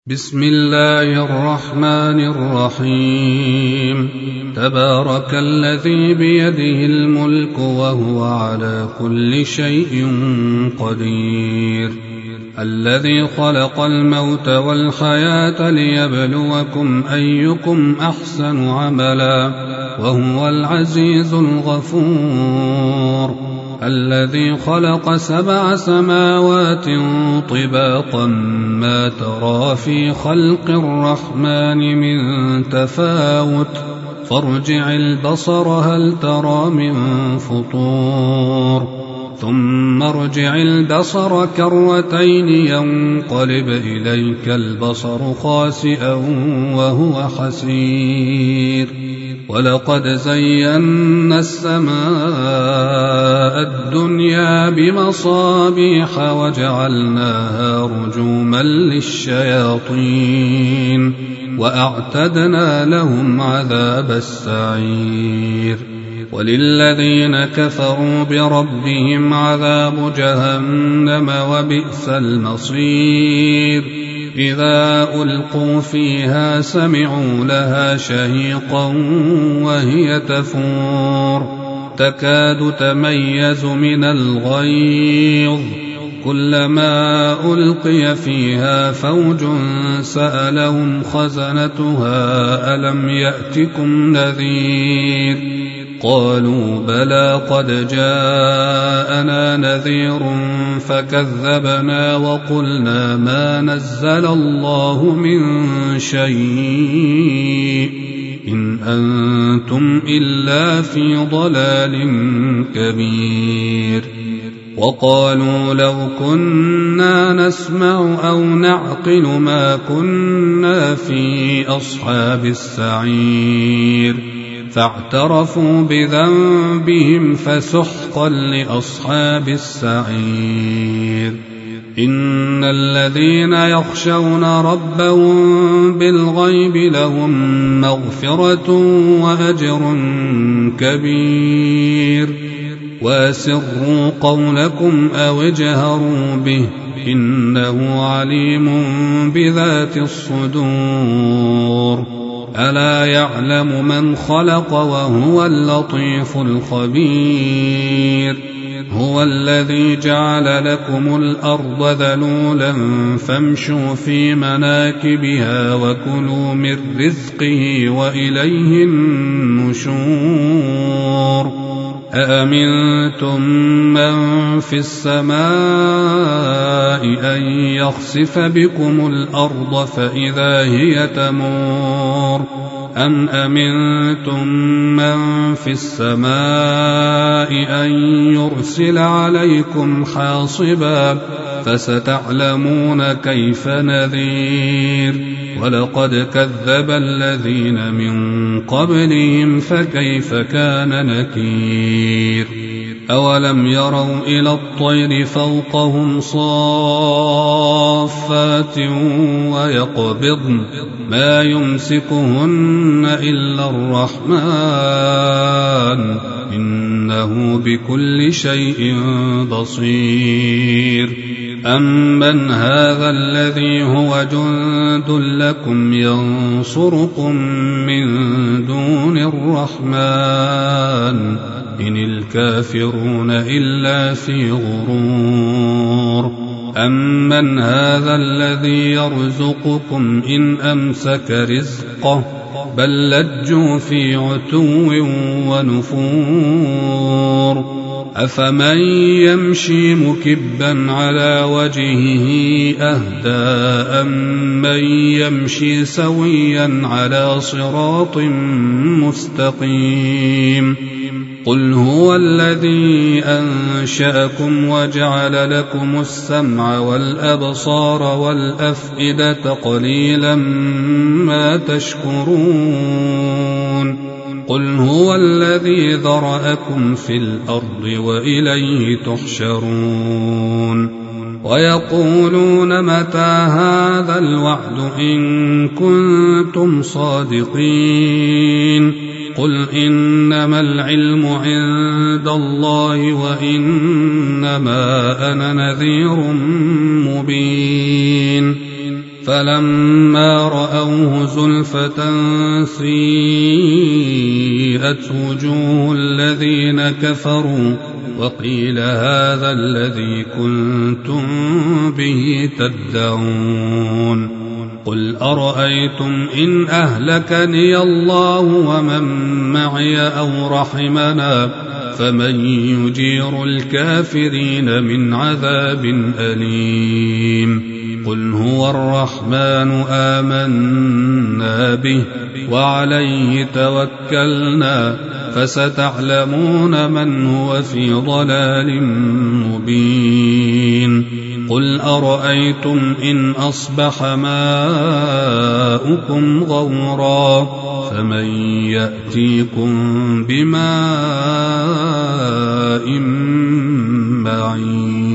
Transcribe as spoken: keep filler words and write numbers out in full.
بسم الله الرحمن الرحيم. تبارك الذي بيده الملك وهو على كل شيء قدير، الذي خلق الموت والحياة ليبلوكم أيكم أحسن عملا وهو العزيز الغفور، الذي خلق سبع سماوات طباقا ما ترى في خلق الرحمن من تفاوت، فارجع البصر هل ترى من فطور، ثم ارجع البصر كرتين ينقلب إليك البصر خاسئا وهو حسير، ولقد زينا السماء الدنيا بمصابيح وجعلناها رجوما للشياطين وأعتدنا لهم عذاب السعير، وللذين كفروا بربهم عذاب جهنم وبئس المصير، إذا ألقوا فيها سمعوا لها شهيقا وهي تفور، تكاد تميز من الغيظ، كلما ألقي فيها فوج سألهم خزنتها ألم يأتكم نذير، قالوا بلى قد جاءنا نذير فكذبنا وقلنا ما نزل الله من شيء إن أنتم إلا في ضلال كبير، وقالوا لو كنا نسمع أو نعقل ما كنا في أصحاب السعير، فاعترفوا بذنبهم فسحقا لأصحاب السعير، إن الذين يخشون ربهم بالغيب لهم مغفرة وأجر كبير، واسروا قولكم أو اجهروا به إنه عليم بذات الصدور، ألا يعلم من خلق وهو اللطيف الخبير، هو الذي جعل لكم الأرض ذلولا فامشوا في مناكبها وكلوا من رزقه وإليه النشور، أأمنتم من في السماء أن يخسف بكم الأرض فإذا هي تمور، أم أمنتم من في السماء أن يرسل عليكم حاصبا، فستعلمون كيف نذير، ولقد كذب الذين من قبلهم فكيف كان نكير، أولم يروا إلى الطير فوقهم صافات ويقبضن ما يمسكهن إلا الرحمن إنه بكل شيء بصير، أمن هذا الذي هو جند لكم ينصركم من دون الرحمن إن الكافرون إلا في غرور، أمن هذا الذي يرزقكم إن أمسك رزقه بل لجوا في عتو ونفور، أفمن يمشي مكبا على وجهه أهدى أمن يمشي سويا على صراط مستقيم، قل هو الذي أنشأكم وجعل لكم السمع والأبصار والأفئدة قليلا ما تشكرون، قل هو الذي ذرأكم في الأرض وإليه تحشرون، ويقولون متى هذا الوعد إن كنتم صادقين، قل إنما العلم عند الله وإنما أنا نذير مبين، فلما رأوه زلفة سيئت وجوه الذين كفروا وقيل هذا الذي كنتم به تدعون قل أرأيتم إن أهلكني الله ومن معي أو رحمنا فمن يجير الكافرين من عذاب أليم قل هو الرحمن آمنا به وعليه توكلنا فستعلمون من هو في ضلال مبين قل أرأيتم إن أصبح ماؤكم غورا فمن يأتيكم بماء معين